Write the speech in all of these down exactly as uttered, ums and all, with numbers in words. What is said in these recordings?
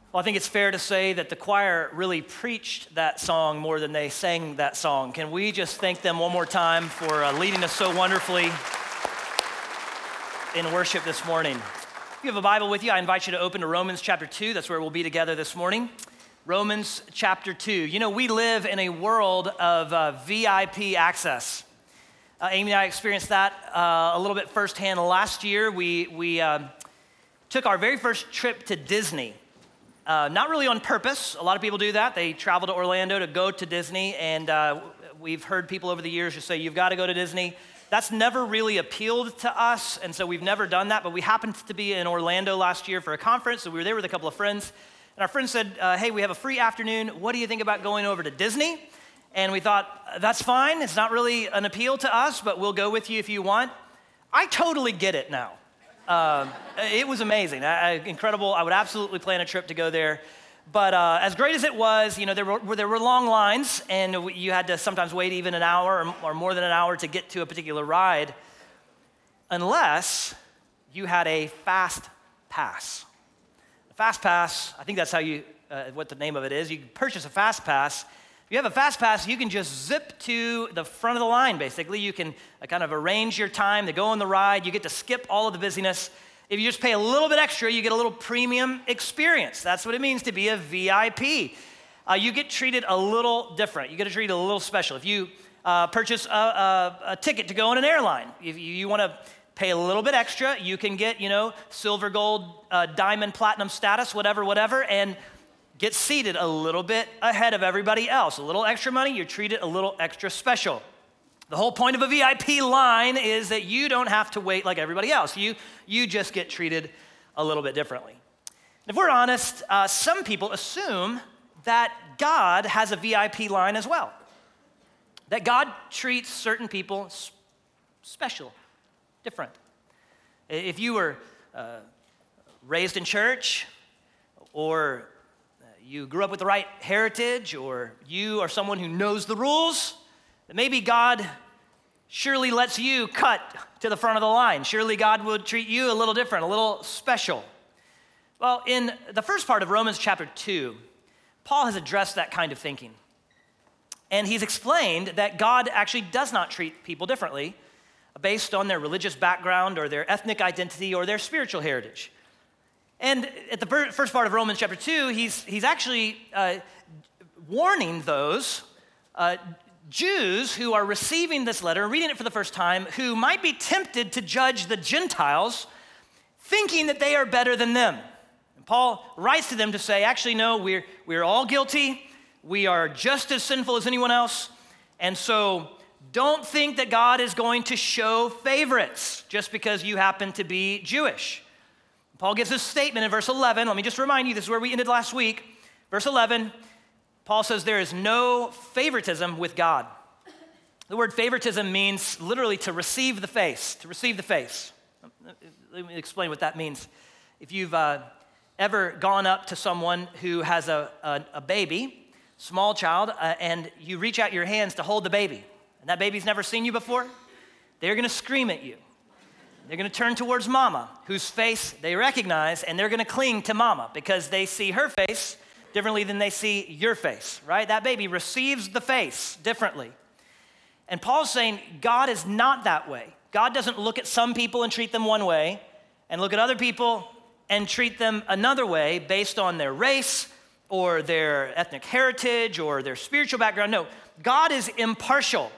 Well, I think it's fair to say that the choir really preached that song more than they sang that song. Can we just thank them one more time for uh, leading us so wonderfully in worship this morning? If you have a Bible with you, I invite you to open to Romans chapter two. That's where we'll be together this morning. Romans chapter two. You know, we live in a world of uh, V I P access. Uh, Amy and I experienced that uh, a little bit firsthand last year. We, we uh, took our very first trip to Disney. Uh, not really on purpose. A lot of people do that. They travel to Orlando to go to Disney, and uh, we've heard people over the years just say, you've got to go to Disney. That's never really appealed to us, and so we've never done that, but we happened to be in Orlando last year for a conference, so we were there with a couple of friends, and our friend said, uh, hey, we have a free afternoon. What do you think about going over to Disney? And we thought, that's fine. It's not really an appeal to us, but we'll go with you if you want. I totally get it now. Um, it was amazing, I, I, incredible. I would absolutely plan a trip to go there. But uh, as great as it was, you know, there were there were long lines, and you had to sometimes wait even an hour or, or more than an hour to get to a particular ride, unless you had a fast pass. A fast pass, I think that's how you, uh, what the name of it is. You purchase a fast pass. If you have a fast pass, you can just zip to the front of the line, basically. You can uh, kind of arrange your time to go on the ride. You get to skip all of the busyness. If you just pay a little bit extra, you get a little premium experience. That's what it means to be a V I P. Uh, you get treated a little different. You get treated a little special. If you uh, purchase a, a, a ticket to go on an airline, if you, you want to pay a little bit extra, you can get, you know, silver, gold, uh, diamond, platinum status, whatever, whatever, and get seated a little bit ahead of everybody else. A little extra money, you're treated a little extra special. The whole point of a V I P line is that you don't have to wait like everybody else. You, you just get treated a little bit differently. And if we're honest, uh, some people assume that God has a V I P line as well. That God treats certain people special, different. If you were uh, raised in church, or you grew up with the right heritage, or you are someone who knows the rules, that maybe God surely lets you cut to the front of the line. Surely God would treat you a little different, a little special. Well, in the first part of Romans chapter two, Paul has addressed that kind of thinking. And he's explained that God actually does not treat people differently based on their religious background or their ethnic identity or their spiritual heritage. And at the first part of Romans chapter two, he's, he's actually uh, warning those uh, Jews who are receiving this letter, reading it for the first time, who might be tempted to judge the Gentiles, thinking that they are better than them. And Paul writes to them to say, actually, no, we're, we're all guilty. We are just as sinful as anyone else. And so don't think that God is going to show favorites just because you happen to be Jewish. Paul gives this statement in verse eleven. Let me just remind you, this is where we ended last week. Verse eleven, Paul says there is no favoritism with God. The word favoritism means literally to receive the face, to receive the face. Let me explain what that means. If you've uh, ever gone up to someone who has a, a, a baby, small child, uh, and you reach out your hands to hold the baby, and that baby's never seen you before, they're gonna scream at you. They're gonna turn towards mama, whose face they recognize, and they're gonna cling to mama because they see her face differently than they see your face, right? That baby receives the face differently. And Paul's saying God is not that way. God doesn't look at some people and treat them one way, and look at other people and treat them another way based on their race or their ethnic heritage or their spiritual background. No, God is impartial.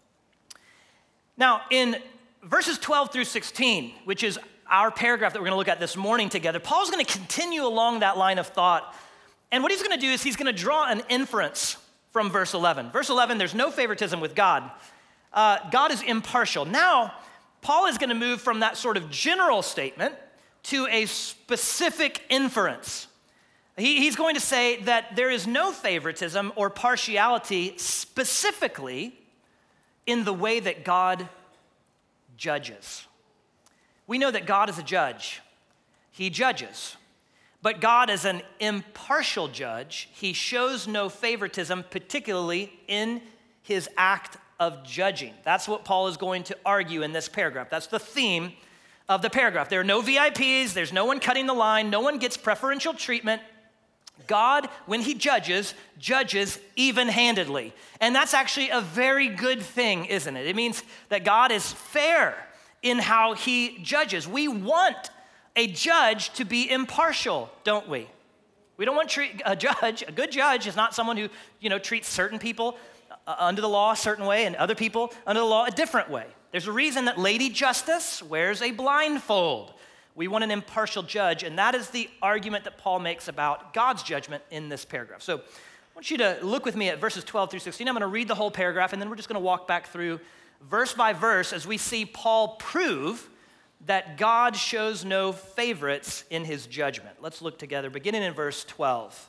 Now, in verses twelve through sixteen, which is our paragraph that we're going to look at this morning together, Paul's going to continue along that line of thought. And what he's going to do is he's going to draw an inference from verse eleven. Verse eleven, there's no favoritism with God. Uh, God is impartial. Now, Paul is going to move from that sort of general statement to a specific inference. He, he's going to say that there is no favoritism or partiality specifically in the way that God judges. We know that God is a judge. He judges. But God is an impartial judge. He shows no favoritism, particularly in his act of judging. That's what Paul is going to argue in this paragraph. That's the theme of the paragraph. There are no V I Ps. There's no one cutting the line. No one gets preferential treatment. God, when he judges, judges even-handedly. And that's actually a very good thing, isn't it? It means that God is fair in how he judges. We want a judge to be impartial, don't we? We don't want treat, a judge, a good judge is not someone who, you know, treats certain people uh, under the law a certain way and other people under the law a different way. There's a reason that Lady Justice wears a blindfold. We want an impartial judge, and that is the argument that Paul makes about God's judgment in this paragraph. So I want you to look with me at verses twelve through sixteen. I'm going to read the whole paragraph, and then we're just going to walk back through verse by verse as we see Paul prove that God shows no favorites in his judgment. Let's look together, beginning in verse twelve.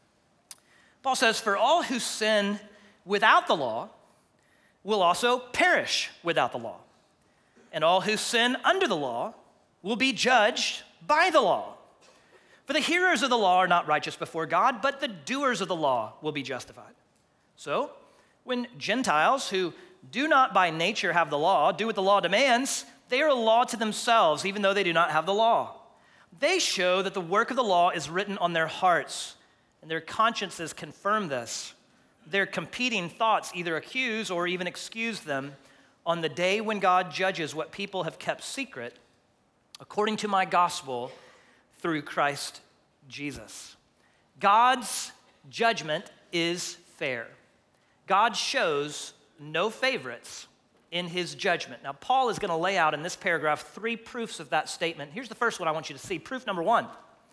Paul says, "For all who sin without the law will also perish without the law, and all who sin under the law will be judged by the law. For the hearers of the law are not righteous before God, but the doers of the law will be justified. So, when Gentiles who do not by nature have the law do what the law demands, they are a law to themselves, even though they do not have the law. They show that the work of the law is written on their hearts, and their consciences confirm this. Their competing thoughts either accuse or even excuse them on the day when God judges what people have kept secret, according to my gospel through Christ Jesus." God's judgment is fair. God shows no favorites in his judgment. Now, Paul is going to lay out in this paragraph three proofs of that statement. Here's the first one I want you to see. Proof number one,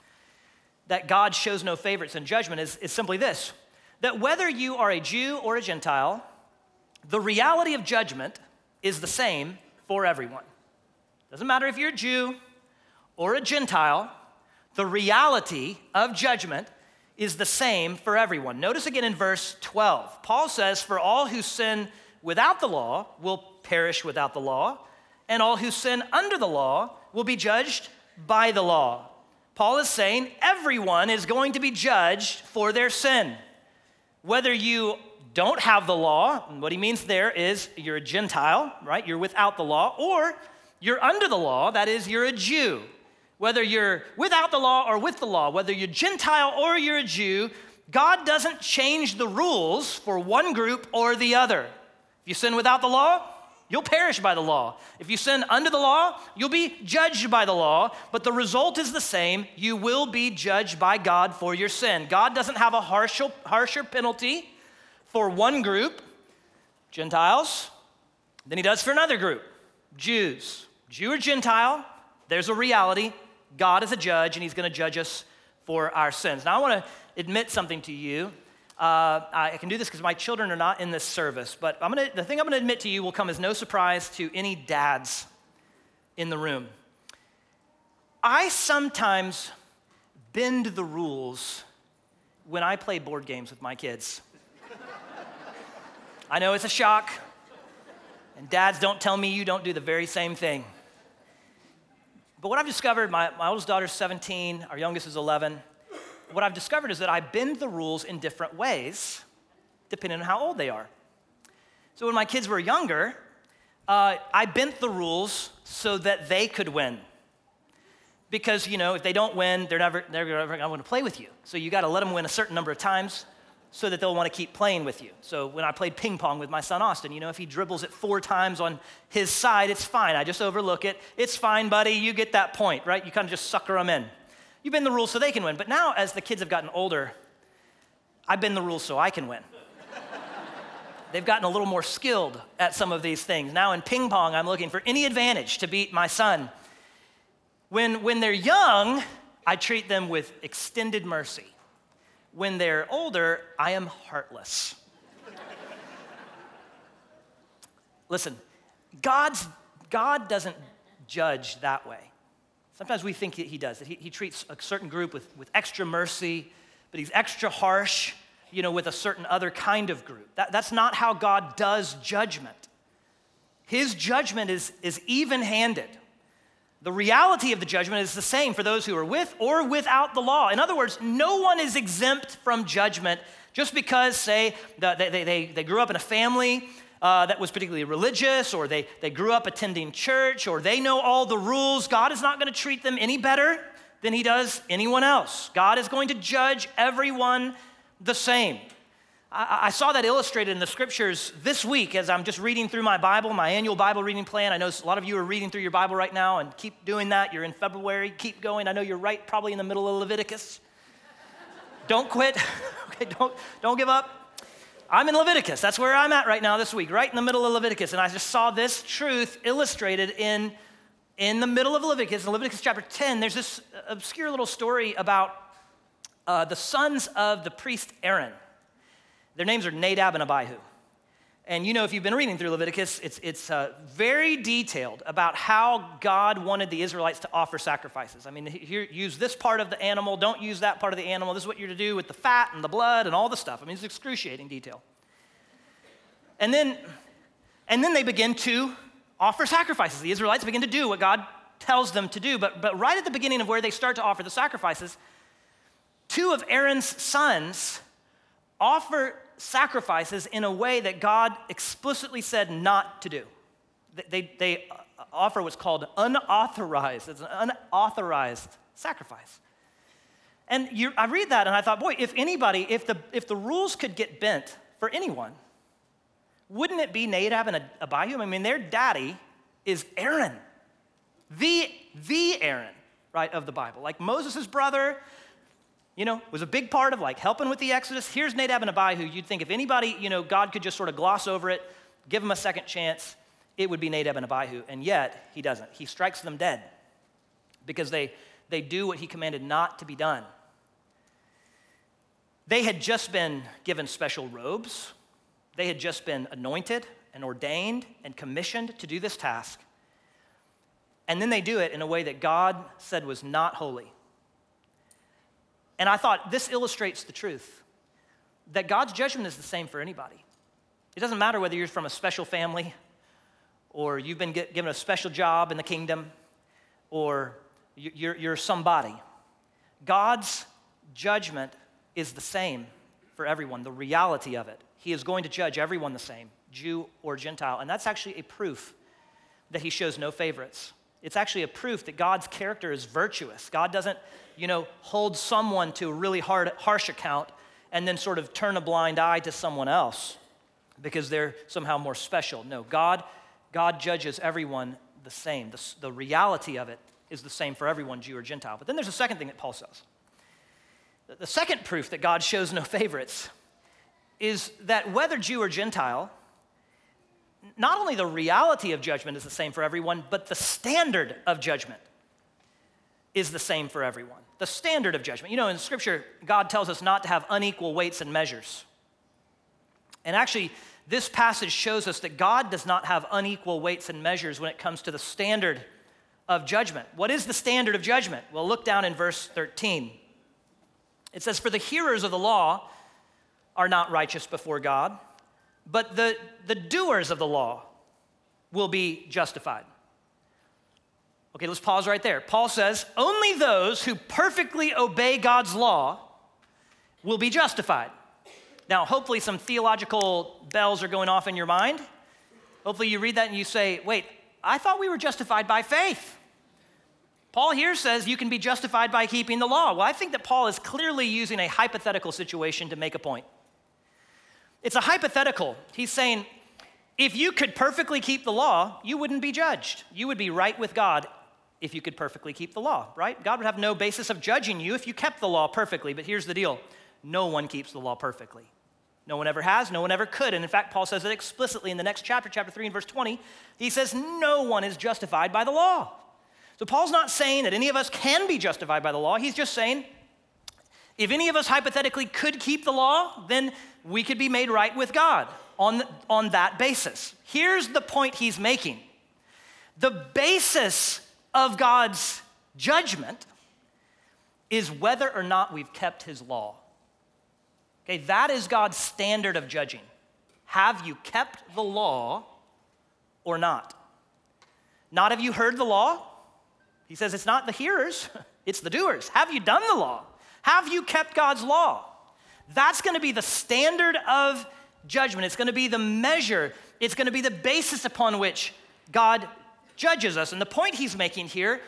that God shows no favorites in judgment is, is simply this, that whether you are a Jew or a Gentile, the reality of judgment is the same for everyone. Doesn't matter if you're a Jew or a Gentile, the reality of judgment is the same for everyone. Notice again in verse twelve, Paul says, "For all who sin without the law will perish without the law, and all who sin under the law will be judged by the law." Paul is saying everyone is going to be judged for their sin. Whether you don't have the law, and what he means there is you're a Gentile, right? You're without the law, or you're under the law, that is, you're a Jew. Whether you're without the law or with the law, whether you're Gentile or you're a Jew, God doesn't change the rules for one group or the other. If you sin without the law, you'll perish by the law. If you sin under the law, you'll be judged by the law, but the result is the same. You will be judged by God for your sin. God doesn't have a harsher, harsher penalty for one group, Gentiles, than he does for another group, Jews. Jew or Gentile, there's a reality. God is a judge, and he's going to judge us for our sins. Now, I want to admit something to you. Uh, I can do this because my children are not in this service, but I'm gonna, the thing I'm going to admit to you will come as no surprise to any dads in the room. I sometimes bend the rules when I play board games with my kids. I know it's a shock, and dads, don't tell me you don't do the very same thing. But what I've discovered, my, my oldest daughter's seventeen, our youngest is eleven. What I've discovered is that I bend the rules in different ways, depending on how old they are. So when my kids were younger, uh, I bent the rules so that they could win. Because, you know, if they don't win, they're never, they're never going to want to play with you. So you got to let them win a certain number of times so that they'll want to keep playing with you. So when I played ping pong with my son Austin, you know, if he dribbles it four times on his side, it's fine. I just overlook it. It's fine, buddy. You get that point, right? You kind of just sucker them in. You bend the rules so they can win. But now, as the kids have gotten older, I bend the rules so I can win. They've gotten a little more skilled at some of these things. Now in ping pong, I'm looking for any advantage to beat my son. When, when they're young, I treat them with extended mercy. When they're older, I am heartless. Listen, God's, God doesn't judge that way. Sometimes we think that he does, that he, he treats a certain group with, with extra mercy, but he's extra harsh, you know, with a certain other kind of group. That, that's not how God does judgment. His judgment is, is even-handed. The reality of the judgment is the same for those who are with or without the law. In other words, no one is exempt from judgment just because, say, they, they, they, they grew up in a family uh, that was particularly religious, or they, they grew up attending church, or they know all the rules. God is not going to treat them any better than he does anyone else. God is going to judge everyone the same. I, I saw that illustrated in the scriptures this week as I'm just reading through my Bible, my annual Bible reading plan. I know a lot of you are reading through your Bible right now, and keep doing that. You're in February, keep going. I know you're right probably in the middle of Leviticus. Don't quit, okay, don't, don't give up. I'm in Leviticus. That's where I'm at right now this week, right in the middle of Leviticus. And I just saw this truth illustrated in, in the middle of Leviticus. In Leviticus chapter ten, there's this obscure little story about uh, the sons of the priest Aaron. Their names are Nadab and Abihu. And you know, if you've been reading through Leviticus, it's, it's uh, very detailed about how God wanted the Israelites to offer sacrifices. I mean, here, use this part of the animal, don't use that part of the animal. This is what you're to do with the fat and the blood and all the stuff. I mean, it's excruciating detail. And then, and then they begin to offer sacrifices. The Israelites begin to do what God tells them to do. But, but right at the beginning of where they start to offer the sacrifices, two of Aaron's sons offer sacrifices in a way that God explicitly said not to do. They, they offer what's called unauthorized. It's an unauthorized sacrifice. And you, I read that and I thought, boy, if anybody, if the, if the rules could get bent for anyone, wouldn't it be Nadab and Abihu? I mean, their daddy is Aaron, the, the Aaron, right, of the Bible. Like Moses' brother, you know, was a big part of like helping with the Exodus. Here's Nadab and Abihu. You'd think if anybody, you know, God could just sort of gloss over it, give them a second chance, it would be Nadab and Abihu. And yet, he doesn't. He strikes them dead because they, they do what he commanded not to be done. They had just been given special robes. They had just been anointed and ordained and commissioned to do this task. And then they do it in a way that God said was not holy. And I thought this illustrates the truth that God's judgment is the same for anybody. It doesn't matter whether you're from a special family or you've been get, given a special job in the kingdom or you're, you're somebody. God's judgment is the same for everyone, the reality of it. He is going to judge everyone the same, Jew or Gentile. And that's actually a proof that he shows no favorites. It's actually a proof that God's character is virtuous. God doesn't, you know, hold someone to a really hard, harsh account and then sort of turn a blind eye to someone else because they're somehow more special. No, God, God judges everyone the same. The, the reality of it is the same for everyone, Jew or Gentile. But then there's a second thing that Paul says. The second proof that God shows no favorites is that whether Jew or Gentile, not only the reality of judgment is the same for everyone, but the standard of judgment is the same for everyone. The standard of judgment. You know, in Scripture, God tells us not to have unequal weights and measures. And actually, this passage shows us that God does not have unequal weights and measures when it comes to the standard of judgment. What is the standard of judgment? Well, look down in verse thirteen. It says, "For the hearers of the law are not righteous before God, but the, the doers of the law will be justified." Okay, let's pause right there. Paul says, only those who perfectly obey God's law will be justified. Now, hopefully some theological bells are going off in your mind. Hopefully you read that and you say, wait, I thought we were justified by faith. Paul here says you can be justified by keeping the law. Well, I think that Paul is clearly using a hypothetical situation to make a point. It's a hypothetical. He's saying, if you could perfectly keep the law, you wouldn't be judged. You would be right with God if you could perfectly keep the law, right? God would have no basis of judging you if you kept the law perfectly. But here's the deal. No one keeps the law perfectly. No one ever has, no one ever could. And in fact, Paul says it explicitly in the next chapter, chapter three and verse twenty. He says, no one is justified by the law. So Paul's not saying that any of us can be justified by the law. He's just saying, if any of us hypothetically could keep the law, then we could be made right with God on, on that basis. Here's the point he's making. The basis of God's judgment is whether or not we've kept his law. Okay, that is God's standard of judging. Have you kept the law or not? Not have you heard the law? He says it's not the hearers, it's the doers. Have you done the law? Have you kept God's law? That's going to be the standard of judgment. It's going to be the measure. It's going to be the basis upon which God judges us. And the point he's making here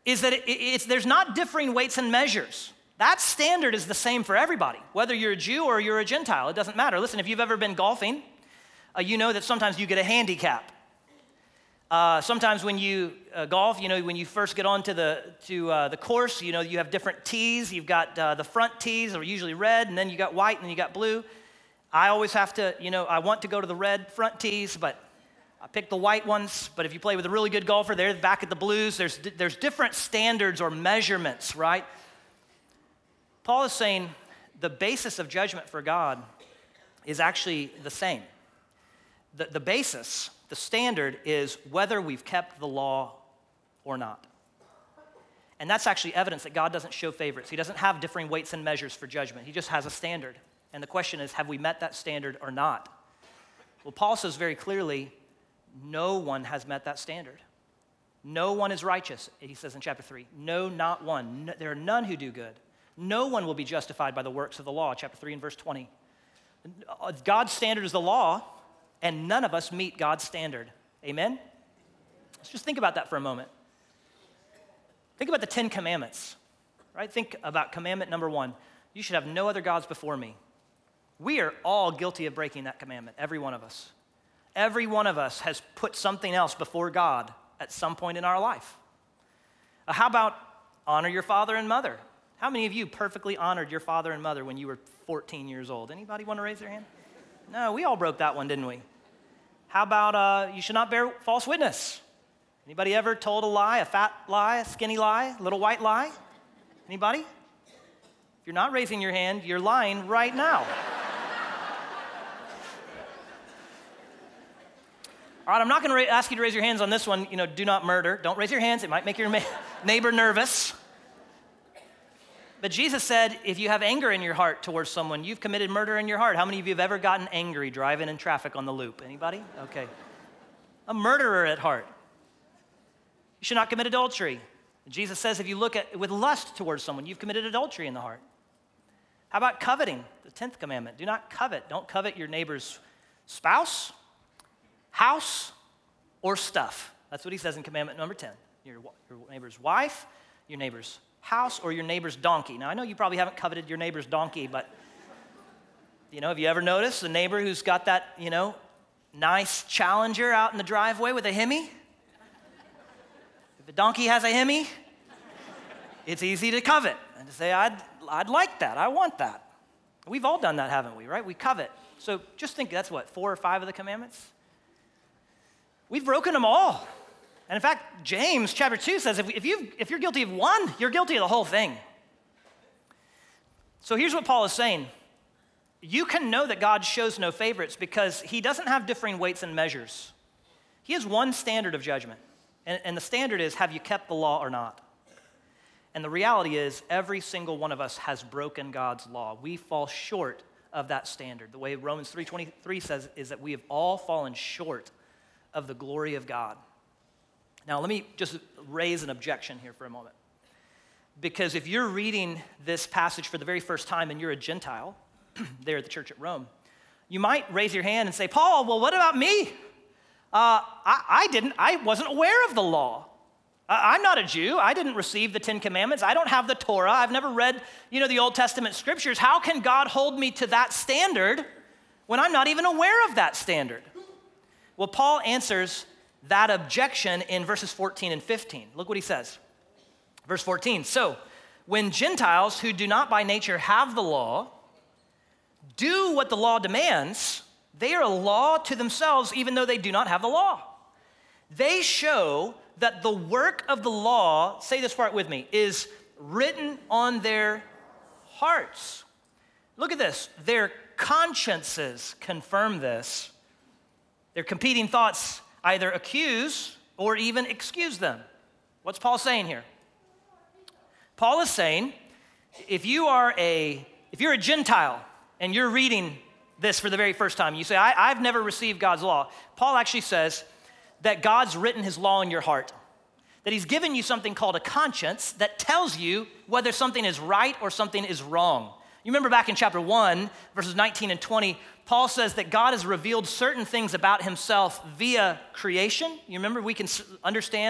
is that it, it's, there's not differing weights and measures. That standard is the same for everybody, whether you're a Jew or you're a Gentile. It doesn't matter. Listen, if you've ever been golfing, uh, you know that sometimes you get a handicap. Uh, sometimes when you uh, golf, you know, when you first get onto the to uh, the course, you know, you have different tees. You've got uh, the front tees are usually red, and then you got white, and then you got blue. I always have to, you know, I want to go to the red front tees, but I pick the white ones. But if you play with a really good golfer, they're back at the blues. There's there's different standards or measurements, right? Paul is saying the basis of judgment for God is actually the same. The, the basis, the standard is whether we've kept the law or not. And that's actually evidence that God doesn't show favorites. He doesn't have differing weights and measures for judgment. He just has a standard. And the question is, have we met that standard or not? Well, Paul says very clearly, no one has met that standard. No one is righteous, he says in chapter three. No, not one. No, there are none who do good. No one will be justified by the works of the law, chapter three and verse twenty. God's standard is the law, and none of us meet God's standard. Amen? Let's just think about that for a moment. Think about the Ten Commandments, right? Think about commandment number one. You should have no other gods before me. We are all guilty of breaking that commandment, every one of us. Every one of us has put something else before God at some point in our life. Uh, how about honor your father and mother? How many of you perfectly honored your father and mother when you were fourteen years old? Anybody want to raise their hand? No, we all broke that one, didn't we? How about uh, you should not bear false witness? Anybody ever told a lie, a fat lie, a skinny lie, a little white lie? Anybody? If you're not raising your hand, you're lying right now. All right, I'm not going to ra- ask you to raise your hands on this one. You know, do not murder. Don't raise your hands. It might make your ma- neighbor nervous. But Jesus said, if you have anger in your heart towards someone, you've committed murder in your heart. How many of you have ever gotten angry driving in traffic on the loop? Anybody? Okay. A murderer at heart. You should not commit adultery. Jesus says if you look at with lust towards someone, you've committed adultery in the heart. How about coveting? The tenth commandment. Do not covet. Don't covet your neighbor's spouse, house, or stuff. That's what he says in commandment number ten. Your, your neighbor's wife, your neighbor's house, or your neighbor's donkey. Now, I know you probably haven't coveted your neighbor's donkey, but, you know, have you ever noticed a neighbor who's got that, you know, nice Challenger out in the driveway with a Hemi? If a donkey has a Hemi, it's easy to covet and to say, I'd, I'd like that, I want that. We've all done that, haven't we, right? We covet. So just think, that's what, four or five of the commandments? We've broken them all. And in fact, James chapter two says if, if, you, if you're guilty of one, you're guilty of the whole thing. So here's what Paul is saying. You can know that God shows no favorites because he doesn't have differing weights and measures. He has one standard of judgment. And, and the standard is, have you kept the law or not? And the reality is, every single one of us has broken God's law. We fall short of that standard. The way Romans three twenty-three says is that we have all fallen short of the glory of God. Now, let me just raise an objection here for a moment. Because if you're reading this passage for the very first time and you're a Gentile there at the church at Rome, you might raise your hand and say, Paul, well, what about me? Uh, I, I didn't, I wasn't aware of the law. I, I'm not a Jew. I didn't receive the Ten Commandments. I don't have the Torah. I've never read, you know, the Old Testament scriptures. How can God hold me to that standard when I'm not even aware of that standard? Well, Paul answers that objection in verses fourteen and fifteen. Look what he says. Verse fourteen, so when Gentiles who do not by nature have the law do what the law demands, they are a law to themselves even though they do not have the law. They show that the work of the law, say this part with me, is written on their hearts. Look at this. Their consciences confirm this. Their competing thoughts either accuse or even excuse them. What's Paul saying here? Paul is saying, if you are a, if you're a Gentile and you're reading this for the very first time, you say, I, I've never received God's law. Paul actually says that God's written his law in your heart, that he's given you something called a conscience that tells you whether something is right or something is wrong. You remember back in chapter one, verses nineteen and twenty, Paul says that God has revealed certain things about himself via creation. You remember we can understand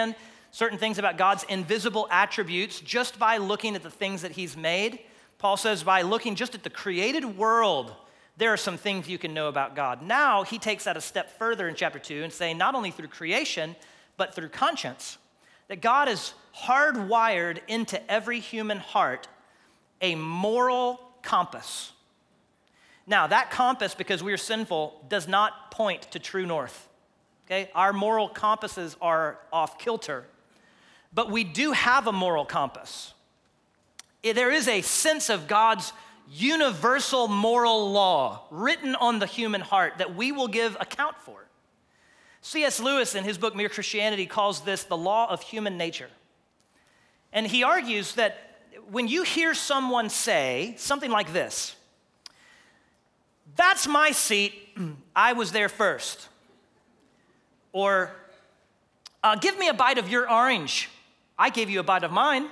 certain things about God's invisible attributes just by looking at the things that he's made. Paul says by looking just at the created world, there are some things you can know about God. Now he takes that a step further in chapter two and saying not only through creation, but through conscience, that God is hardwired into every human heart a moral compass. Now that compass, because we are sinful, does not point to true north. Okay, our moral compasses are off kilter, but we do have a moral compass. There is a sense of God's universal moral law written on the human heart that we will give account for. C S Lewis, in his book Mere Christianity, calls this the law of human nature. And he argues that when you hear someone say something like this, "That's my seat, I was there first," or uh, "Give me a bite of your orange, I gave you a bite of mine,"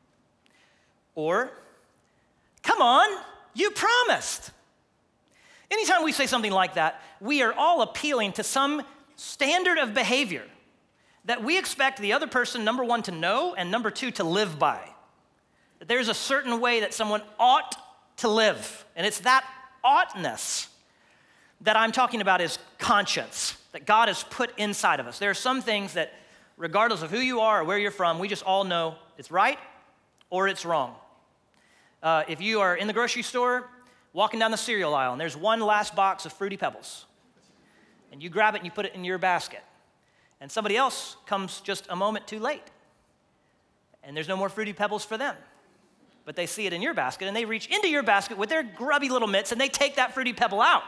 or "Come on, you promised." Anytime we say something like that, we are all appealing to some standard of behavior that we expect the other person, number one, to know, and number two, to live by. That there's a certain way that someone ought to live, and it's that oughtness that I'm talking about is conscience, that God has put inside of us. There are some things that, regardless of who you are or where you're from, we just all know it's right or it's wrong. Uh, if you are in the grocery store, walking down the cereal aisle, and there's one last box of Fruity Pebbles, and you grab it and you put it in your basket, and somebody else comes just a moment too late, and there's no more Fruity Pebbles for them, but they see it in your basket, and they reach into your basket with their grubby little mitts, and they take that Fruity Pebble out.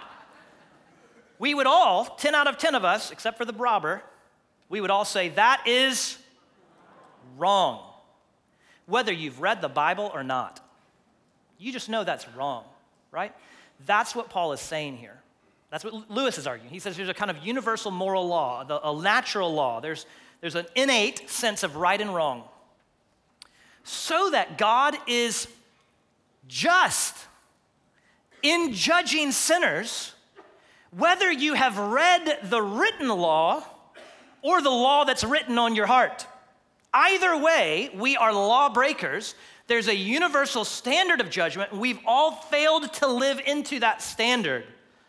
We would all, ten out of ten of us, except for the robber, we would all say, that is wrong. Whether you've read the Bible or not, you just know that's wrong, right? That's what Paul is saying here. That's what Lewis is arguing. He says there's a kind of universal moral law, a natural law. There's, there's an innate sense of right and wrong. So that God is just in judging sinners, whether you have read the written law or the law that's written on your heart. Either way, we are lawbreakers. There's a universal standard of judgment, and we've all failed to live into that standard.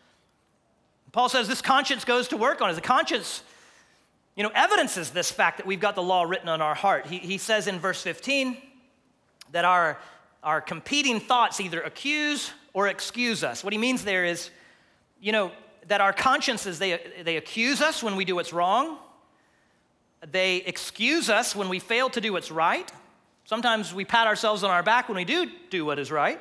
Paul says this conscience goes to work on us. The conscience, you know, evidences this fact that we've got the law written on our heart. He, he says in verse fifteen that our, our competing thoughts either accuse or excuse us. What he means there is, you know, that our consciences, they, they accuse us when we do what's wrong. They excuse us when we fail to do what's right. Sometimes we pat ourselves on our back when we do do what is right.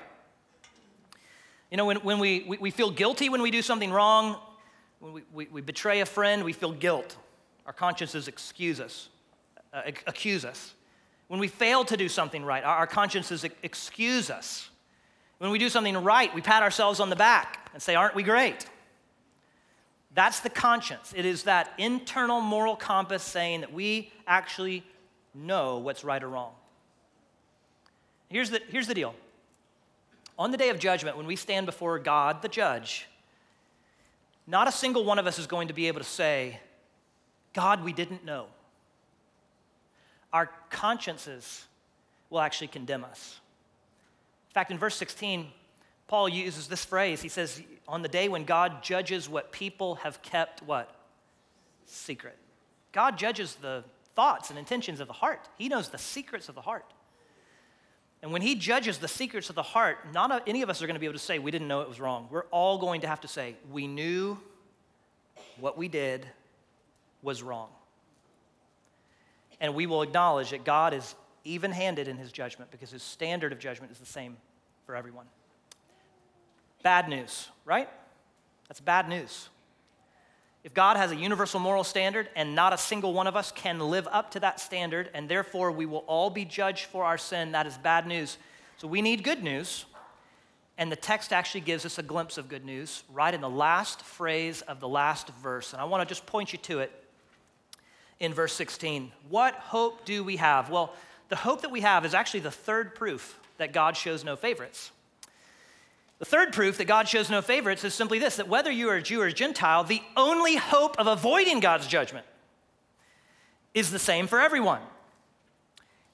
You know, when, when we, we, we feel guilty when we do something wrong, when we, we, we betray a friend, we feel guilt. Our consciences excuse us, uh, accuse us. When we fail to do something right, our, our consciences excuse us. When we do something right, we pat ourselves on the back and say, aren't we great? That's the conscience. It is that internal moral compass saying that we actually know what's right or wrong. Here's the, here's the deal. On the day of judgment, when we stand before God, the judge, not a single one of us is going to be able to say, God, we didn't know. Our consciences will actually condemn us. In fact, in verse sixteen, Paul uses this phrase. He says, on the day when God judges what people have kept, what? Secret. God judges the thoughts and intentions of the heart. He knows the secrets of the heart. And when he judges the secrets of the heart, not any of us are going to be able to say, we didn't know it was wrong. We're all going to have to say, we knew what we did was wrong. And we will acknowledge that God is even-handed in his judgment because his standard of judgment is the same for everyone. Bad news, right? That's bad news. If God has a universal moral standard and not a single one of us can live up to that standard, and therefore we will all be judged for our sin, that is bad news. So we need good news, and the text actually gives us a glimpse of good news right in the last phrase of the last verse. And I want to just point you to it in verse sixteen. What hope do we have? Well, the hope that we have is actually the third proof that God shows no favorites. The third proof that God shows no favorites is simply this, that whether you are a Jew or a Gentile, the only hope of avoiding God's judgment is the same for everyone.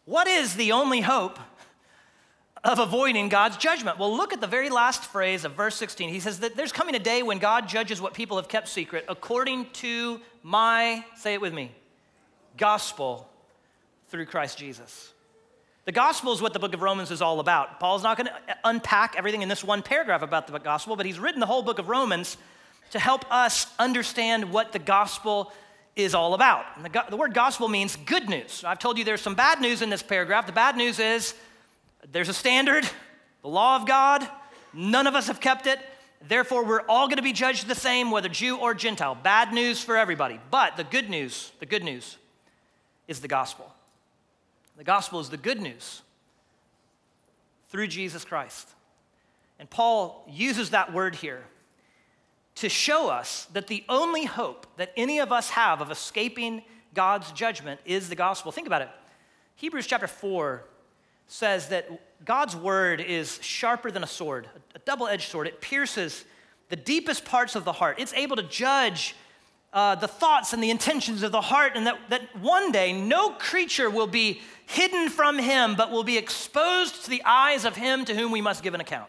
What is the only hope of avoiding God's judgment? Well, look at the very last phrase of verse sixteen. He says that there's coming a day when God judges what people have kept secret according to my, say it with me, gospel through Christ Jesus. The gospel is what the book of Romans is all about. Paul's not going to unpack everything in this one paragraph about the gospel, but he's written the whole book of Romans to help us understand what the gospel is all about. And the, the word gospel means good news. I've told you there's some bad news in this paragraph. The bad news is there's a standard, the law of God. None of us have kept it. Therefore, we're all going to be judged the same, whether Jew or Gentile. Bad news for everybody. But the good news, the good news is the gospel. The gospel is the good news through Jesus Christ. And Paul uses that word here to show us that the only hope that any of us have of escaping God's judgment is the gospel. Think about it. Hebrews chapter four says that God's word is sharper than a sword, a double-edged sword. It pierces the deepest parts of the heart. It's able to judge uh, the thoughts and the intentions of the heart, and that, that one day no creature will be hidden from him, but will be exposed to the eyes of him to whom we must give an account.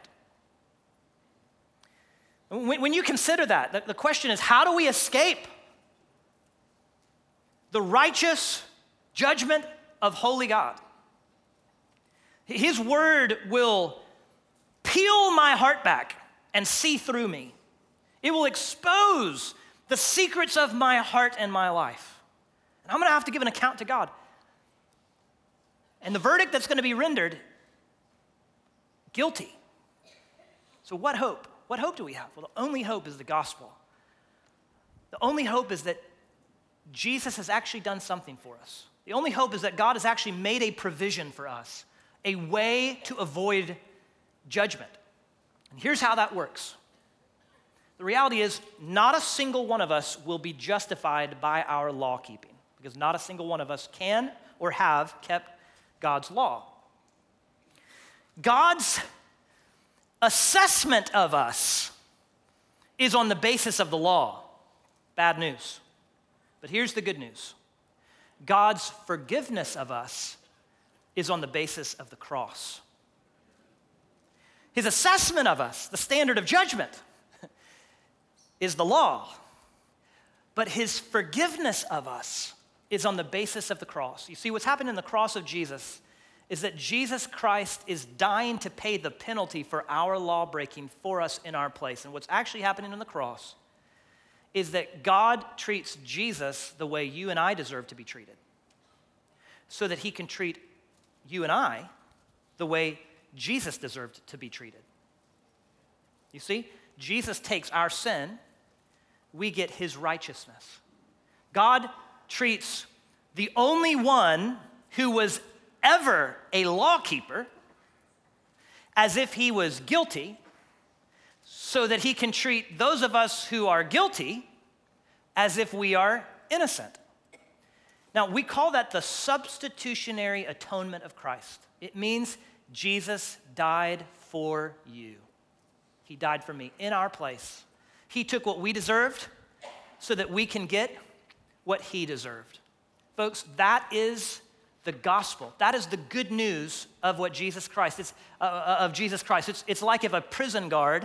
When, when you consider that, the, the question is, how do we escape the righteous judgment of holy God? His word will peel my heart back and see through me. It will expose the secrets of my heart and my life. And I'm going to have to give an account to God. And the verdict that's going to be rendered, guilty. So what hope? What hope do we have? Well, the only hope is the gospel. The only hope is that Jesus has actually done something for us. The only hope is that God has actually made a provision for us, a way to avoid judgment. And here's how that works. The reality is, not a single one of us will be justified by our law keeping, because not a single one of us can or have kept God's law. God's assessment of us is on the basis of the law. Bad news. But here's the good news. God's forgiveness of us is on the basis of the cross. His assessment of us, the standard of judgment, is the law. But his forgiveness of us is on the basis of the cross. You see, what's happened in the cross of Jesus is that Jesus Christ is dying to pay the penalty for our law breaking for us in our place. And what's actually happening in the cross is that God treats Jesus the way you and I deserve to be treated, so that he can treat you and I the way Jesus deserved to be treated. You see, Jesus takes our sin, we get his righteousness. God treats the only one who was ever a lawkeeper as if he was guilty, so that he can treat those of us who are guilty as if we are innocent. Now, we call that the substitutionary atonement of Christ. It means Jesus died for you. He died for me in our place. He took what we deserved so that we can get what he deserved. Folks, that is the gospel. That is the good news of what Jesus Christ, it's, uh, of Jesus Christ. It's, it's like if a prison guard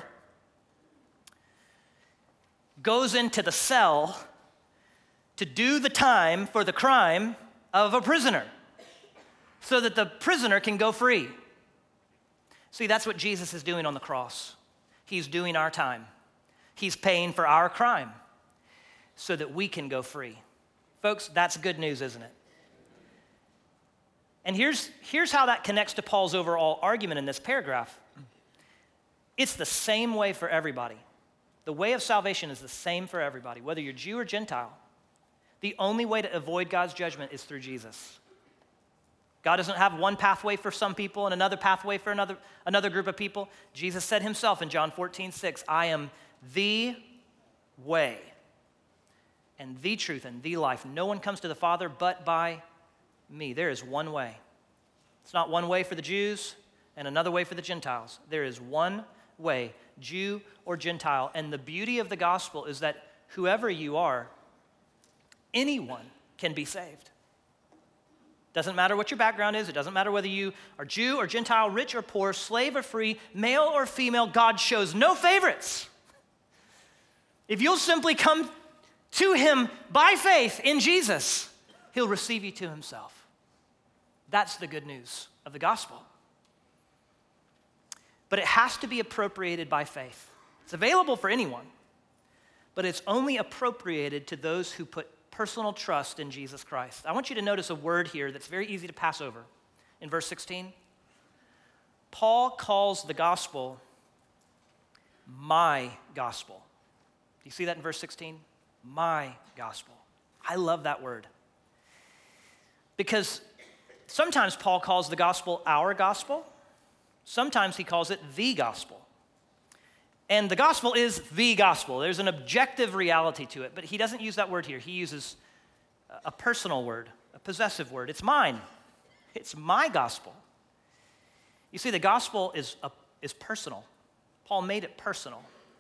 goes into the cell to do the time for the crime of a prisoner so that the prisoner can go free. See, that's what Jesus is doing on the cross. He's doing our time. He's paying for our crime so that we can go free. Folks, that's good news, isn't it? And here's, here's how that connects to Paul's overall argument in this paragraph. It's the same way for everybody. The way of salvation is the same for everybody, whether you're Jew or Gentile. The only way to avoid God's judgment is through Jesus. God doesn't have one pathway for some people and another pathway for another, another group of people. Jesus said himself in John fourteen six, I am the way and the truth and the life. No one comes to the Father but by me. There is one way. It's not one way for the Jews and another way for the Gentiles. There is one way, Jew or Gentile. And the beauty of the gospel is that whoever you are, anyone can be saved. Doesn't matter what your background is. It doesn't matter whether you are Jew or Gentile, rich or poor, slave or free, male or female. God shows no favorites. If you'll simply come to him by faith in Jesus, he'll receive you to himself. That's the good news of the gospel. But it has to be appropriated by faith. It's available for anyone, but it's only appropriated to those who put personal trust in Jesus Christ. I want you to notice a word here that's very easy to pass over. In verse sixteen, Paul calls the gospel my gospel. Do you see that in verse sixteen? My gospel. I love that word. Because sometimes Paul calls the gospel our gospel. Sometimes he calls it the gospel. And the gospel is the gospel. There's an objective reality to it, but he doesn't use that word here. He uses a personal word, a possessive word. It's mine. It's my gospel. You see, the gospel is, a, is personal. Paul made it personal.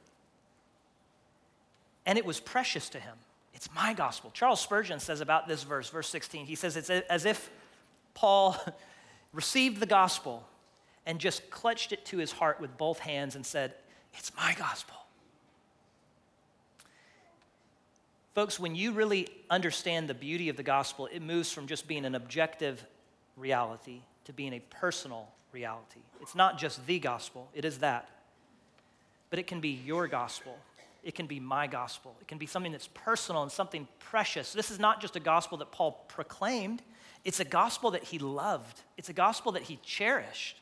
And it was precious to him. It's my gospel. Charles Spurgeon says about this verse, verse sixteen, he says it's as if Paul received the gospel and just clutched it to his heart with both hands and said, it's my gospel. Folks, when you really understand the beauty of the gospel, it moves from just being an objective reality to being a personal reality. It's not just the gospel, it is that. But it can be your gospel. It can be my gospel. It can be something that's personal and something precious. This is not just a gospel that Paul proclaimed. It's a gospel that he loved. It's a gospel that he cherished.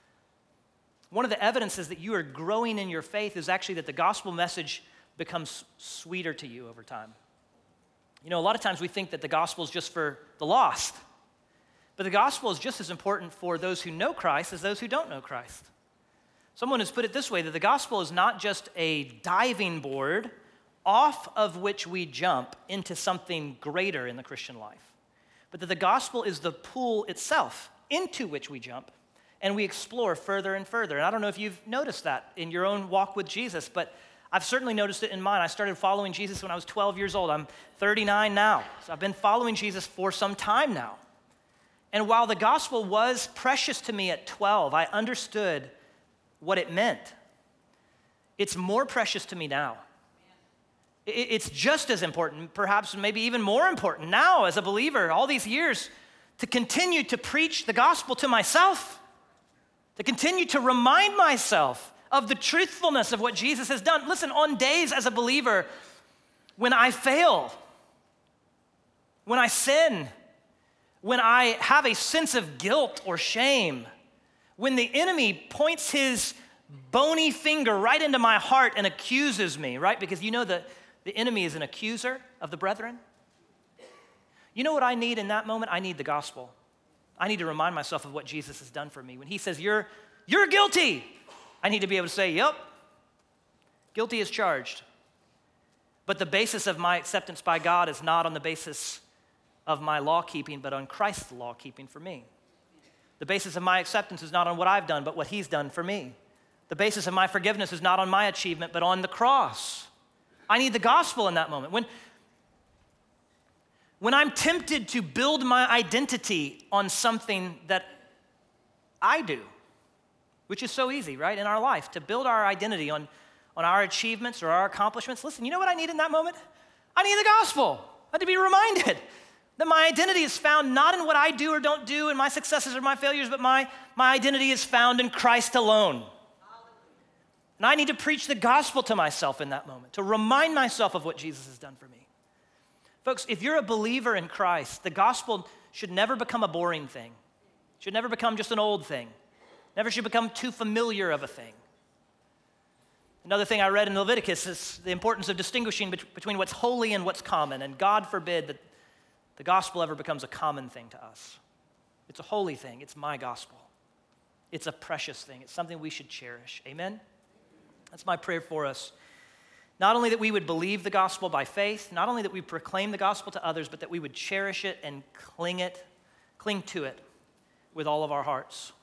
One of the evidences that you are growing in your faith is actually that the gospel message becomes sweeter to you over time. You know, a lot of times we think that the gospel is just for the lost, but the gospel is just as important for those who know Christ as those who don't know Christ. Someone has put it this way, that the gospel is not just a diving board off of which we jump into something greater in the Christian life, but that the gospel is the pool itself into which we jump and we explore further and further. And I don't know if you've noticed that in your own walk with Jesus, but I've certainly noticed it in mine. I started following Jesus when I was twelve years old. I'm thirty-nine now, so I've been following Jesus for some time now. And while the gospel was precious to me at twelve, I understood what it meant. It's more precious to me now. It's just as important, perhaps maybe even more important now as a believer, all these years, to continue to preach the gospel to myself, to continue to remind myself of the truthfulness of what Jesus has done. Listen, on days as a believer, when I fail, when I sin, when I have a sense of guilt or shame, when the enemy points his bony finger right into my heart and accuses me, right? Because you know that the enemy is an accuser of the brethren. You know what I need in that moment? I need the gospel. I need to remind myself of what Jesus has done for me. When he says, you're, you're guilty, I need to be able to say, yep, guilty as charged. But the basis of my acceptance by God is not on the basis of my law keeping, but on Christ's law keeping for me. The basis of my acceptance is not on what I've done, but what he's done for me. The basis of my forgiveness is not on my achievement, but on the cross. I need the gospel in that moment. When, when I'm tempted to build my identity on something that I do, which is so easy, right, in our life, to build our identity on, on our achievements or our accomplishments. Listen, you know what I need in that moment? I need the gospel. I need to be reminded that my identity is found not in what I do or don't do, in my successes or my failures, but my, my identity is found in Christ alone. And I need to preach the gospel to myself in that moment, to remind myself of what Jesus has done for me. Folks, if you're a believer in Christ, the gospel should never become a boring thing. It should never become just an old thing. Never should become too familiar of a thing. Another thing I read in Leviticus is the importance of distinguishing between what's holy and what's common. And God forbid that the gospel ever becomes a common thing to us. It's a holy thing. It's my gospel. It's a precious thing. It's something we should cherish. Amen? That's my prayer for us. Not only that we would believe the gospel by faith, not only that we proclaim the gospel to others, but that we would cherish it and cling it, cling to it with all of our hearts.